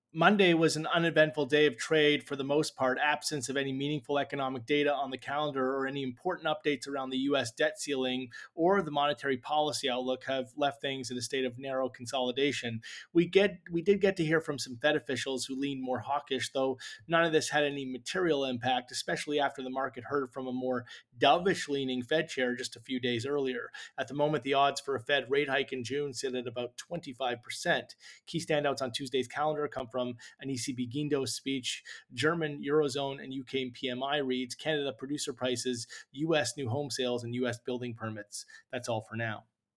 Monday was an uneventful day of trade for the most part, absence of any meaningful economic data on the calendar or any important updates around the US debt ceiling or the monetary policy outlook have left things in a state of narrow consolidation. We did get to hear from some Fed officials who leaned more hawkish, though none of this had any material impact, especially after the market heard from a more dovish leaning Fed chair just a few days earlier. At the moment, the odds for a Fed rate hike in June sit at about 25%. Key standouts on Tuesday's calendar come from an ECB Guindos speech, German Eurozone and UK PMI reads, Canada producer prices, US new home sales, and US building permits. That's all for now.